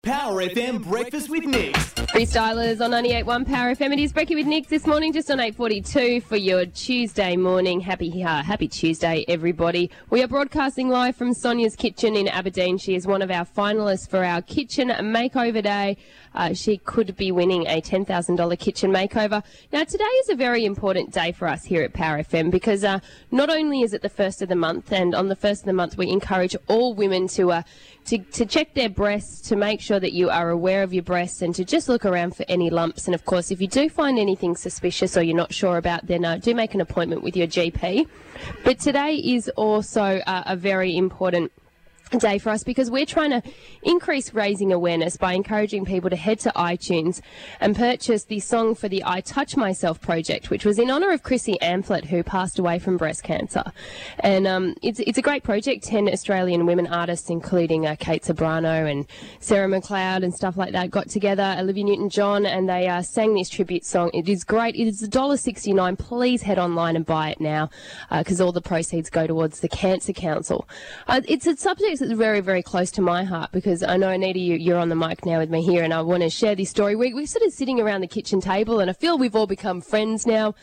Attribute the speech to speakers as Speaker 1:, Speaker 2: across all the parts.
Speaker 1: Power FM Breakfast with Nick.
Speaker 2: Freestylers on 98.1 Power FM. It is Breaking with Nick this morning, just on 8:42 for your Tuesday morning. Happy Tuesday, everybody. We are broadcasting live from Sonia's Kitchen in Aberdeen. She is one of our finalists for our Kitchen Makeover Day. She could be winning a $10,000 kitchen makeover. Now, today is a very important day for us here at Power FM because not only is it the first of the month, and on the first of the month we encourage all women to check their breasts, to make sure that you are aware of your breasts and to just look around for any lumps. And, of course, if you do find anything suspicious or you're not sure about, then do make an appointment with your GP. But today is also a very important day for us because we're trying to increase raising awareness by encouraging people to head to iTunes and purchase the song for the I Touch Myself project, which was in honour of Chrissy Amphlett, who passed away from breast cancer. And it's a great project. 10 Australian women artists, including Kate Sobrano and Sarah McLeod and stuff like that, got together, Olivia Newton-John, and they sang this tribute song. It is great. It is $1.69. Please head online and buy it now because all the proceeds go towards the Cancer Council. It's a subject that's very, very close to my heart because I know, Anita, you're on the mic now with me here, and I want to share this story. We're sort of sitting around the kitchen table, and I feel we've all become friends now.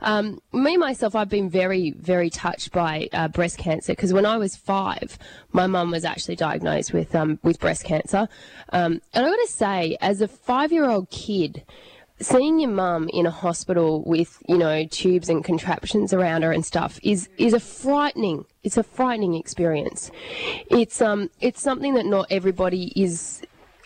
Speaker 2: Myself, I've been very, very touched by breast cancer because when I was 5, my mum was actually diagnosed with breast cancer. And I've got to say, as a 5-year-old kid, seeing your mum in a hospital with, tubes and contraptions around her and stuff is a frightening experience. It's something that not everybody is.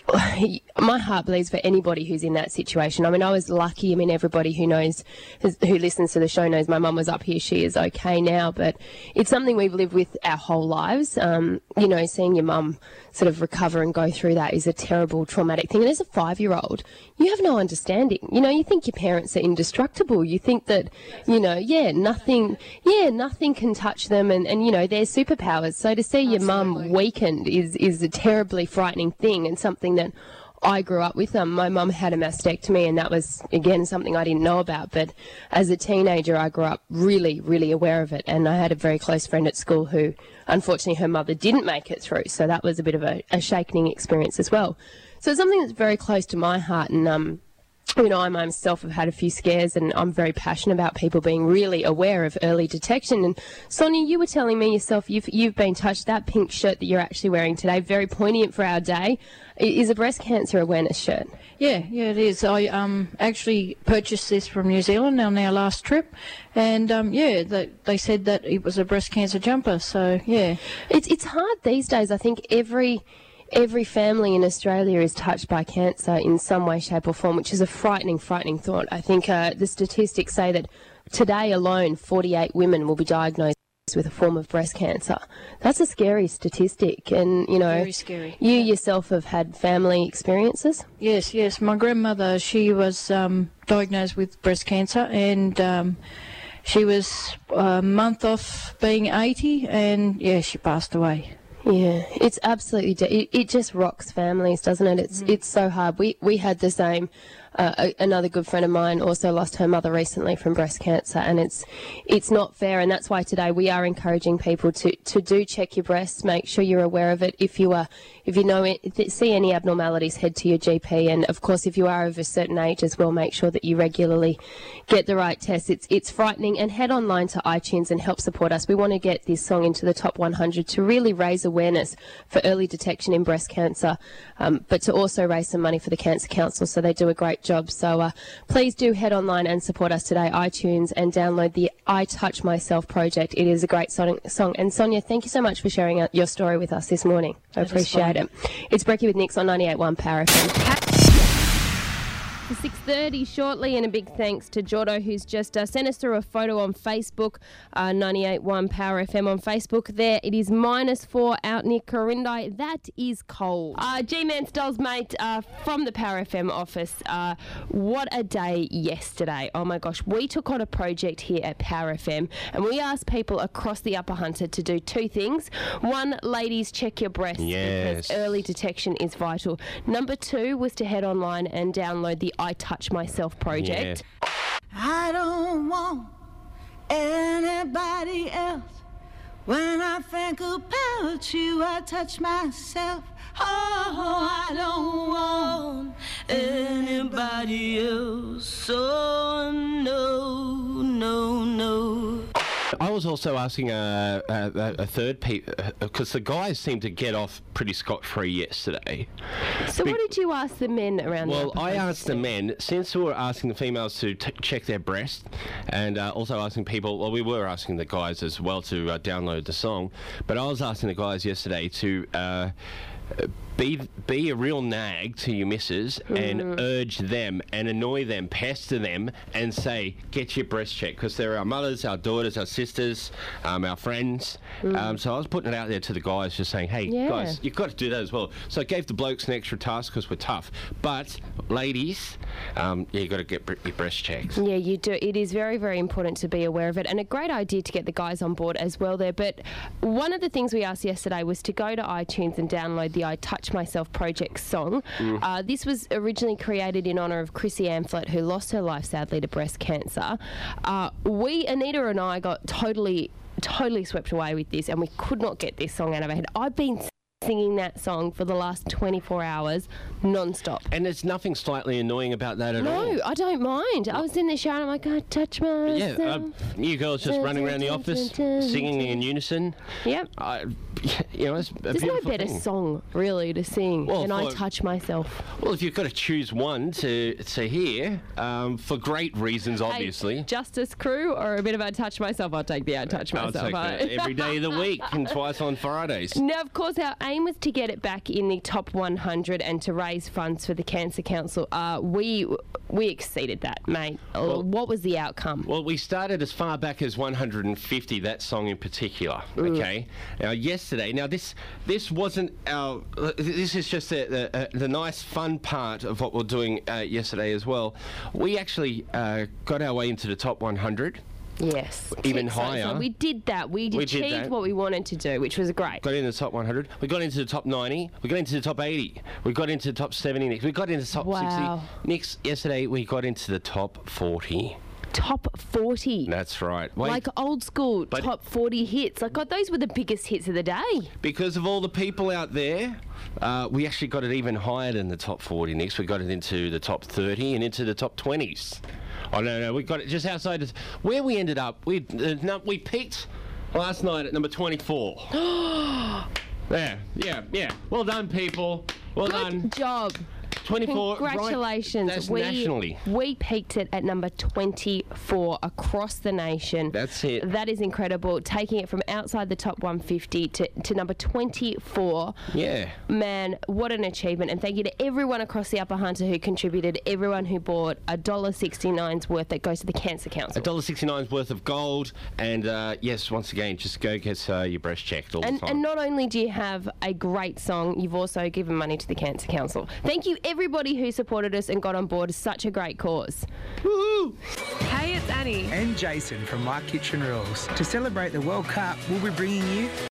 Speaker 2: My heart bleeds for anybody who's in that situation. I mean, I was lucky. I mean, everybody who listens to the show knows my mum was up here. She is okay now, but it's something we've lived with our whole lives. Seeing your mum sort of recover and go through that is a terrible, traumatic thing. And as a 5-year-old, you have no understanding. You think your parents are indestructible. You think that, nothing can touch them and they're superpowers. So to see your mum weakened is a terribly frightening thing and something that I grew up with. My mum had a mastectomy, and that was, again, something I didn't know about. But as a teenager, I grew up really, really aware of it. And I had a very close friend at school who, unfortunately, her mother didn't make it through. So that was a bit of a shaking experience as well. So it's something that's very close to my heart. And, I myself have had a few scares, and I'm very passionate about people being really aware of early detection. And Sonia, you were telling me yourself you've been touched. That pink shirt that you're actually wearing today, very poignant for our day, is a breast cancer awareness shirt. Yeah, it is. I actually purchased this from New Zealand on our last trip, and they said that it was a breast cancer jumper. So yeah, it's hard these days. I think every family in Australia is touched by cancer in some way, shape or form, which is a frightening thought. I think the statistics say that today alone 48 women will be diagnosed with a form of breast cancer. That's a scary statistic, and
Speaker 3: very scary.
Speaker 2: You yourself have had family experiences?
Speaker 3: Yes. My grandmother, she was diagnosed with breast cancer, and she was a month off being 80, and she passed away.
Speaker 2: Yeah, it's absolutely, it just rocks families, doesn't it? It's so hard. We had the same. Another good friend of mine also lost her mother recently from breast cancer, and it's not fair, and that's why today we are encouraging people to do check your breasts, make sure you're aware of it. If you see any abnormalities, head to your GP, and of course if you are of a certain age as well, make sure that you regularly get the right tests. It's frightening, and head online to iTunes and help support us. We want to get this song into the top 100 to really raise awareness for early detection in breast cancer, but to also raise some money for the Cancer Council, so they do a great job. So please do head online and support us today, iTunes, and download the I Touch Myself project. It is a great song. And Sonia, thank you so much for sharing your story with us this morning. I appreciate it. It's Brekkie with Nix on 98.1 Power FM. For 6:30 shortly, and a big thanks to Jordo, who's just sent us through a photo on Facebook, 98.1 Power FM on Facebook. There it is, -4 out near Corindi. That is cold. G-Man Styles, mate, from the Power FM office. What a day yesterday. Oh my gosh, we took on a project here at Power FM, and we asked people across the Upper Hunter to do 2 things. 1, ladies, check your breasts, because early detection is vital. Number 2 was to head online and download the I Touch Myself project.
Speaker 4: I don't want anybody else When I think about you, I touch myself. Oh, I don't want anybody else. Oh, no, no, no.
Speaker 5: I was also asking a third because the guys seemed to get off pretty scot-free yesterday.
Speaker 2: So what did you ask the men around?
Speaker 5: Well, I asked the men, since we were asking the females to check their breast, and also asking people, well, we were asking the guys as well to download the song, but I was asking the guys yesterday to be a real nag to your missus and urge them and annoy them, pester them and say, get your breast checked, because they're our mothers, our daughters, our sisters, our friends. So I was putting it out there to the guys, just saying, hey, guys, you've got to do that as well. So I gave the blokes an extra task because we're tough. But, ladies, you've got to get your breast checked.
Speaker 2: Yeah, you do. It is very, very important to be aware of it, and a great idea to get the guys on board as well there. But one of the things we asked yesterday was to go to iTunes and download the I Touch Myself Project song. This was originally created in honour of Chrissy Amphlett, who lost her life sadly to breast cancer. Anita and I got totally swept away with this, and we could not get this song out of our head. I've been singing that song for the last 24 hours non-stop.
Speaker 5: And there's nothing slightly annoying about that at all.
Speaker 2: No, I don't mind. I was in the shower and I'm like, I touch myself.
Speaker 5: Yeah, you girls just running around the office singing in unison.
Speaker 2: Yep.
Speaker 5: You know, it's a
Speaker 2: There's no better
Speaker 5: thing.
Speaker 2: song, really, to sing than I Touch Myself.
Speaker 5: Well, if you've got to choose one to hear, for great reasons, obviously.
Speaker 2: Hey, Justice Crew or a bit of I Touch Myself? I'll take the I Touch Myself.
Speaker 5: I'll take that every day of the week and twice on Fridays.
Speaker 2: Now, of course, our aim was to get it back in the top 100 and to raise funds for the Cancer Council. We exceeded that, mate. What was the outcome?
Speaker 5: Well, we started as far back as 150, that song in particular, okay? Now, yesterday, this wasn't our... This is just the nice, fun part of what we're doing yesterday as well. We actually got our way into the top 100.
Speaker 2: Yes.
Speaker 5: Even
Speaker 2: So
Speaker 5: higher.
Speaker 2: we did that. We achieved what we wanted to do, which was great.
Speaker 5: Got into the top 100. We got into the top 90. We got into the top 80. We got into the top 70 next. We got into the top 60. Next, yesterday, we got into the top 40.
Speaker 2: Top 40.
Speaker 5: That's right. Wait,
Speaker 2: like old school top 40 hits. Like, God, those were the biggest hits of the day.
Speaker 5: because of all the people out there, we actually got it even higher than the top 40 next. We got it into the top 30 and into the top 20s. Oh, no, we got it just outside where we ended up. We peaked last night at number 24. There, yeah. Well done, people. Well done.
Speaker 2: Good job.
Speaker 5: 24.
Speaker 2: Congratulations.
Speaker 5: Right. That's nationally.
Speaker 2: We peaked it at number 24 across the nation.
Speaker 5: That's it.
Speaker 2: That is incredible. Taking it from outside the top 150 to number 24.
Speaker 5: Yeah.
Speaker 2: Man, what an achievement. And thank you to everyone across the Upper Hunter who contributed, everyone who bought $1.69's worth that goes to the Cancer Council.
Speaker 5: $1.69's worth of gold. And yes, once again, just go get your breast checked all the time.
Speaker 2: And not only do you have a great song, you've also given money to the Cancer Council. Thank you, everybody who supported us and got on board. Such a great cause.
Speaker 5: Woohoo!
Speaker 6: Hey, it's Annie.
Speaker 1: And Jason from My Kitchen Rules. To celebrate the World Cup, we'll be bringing you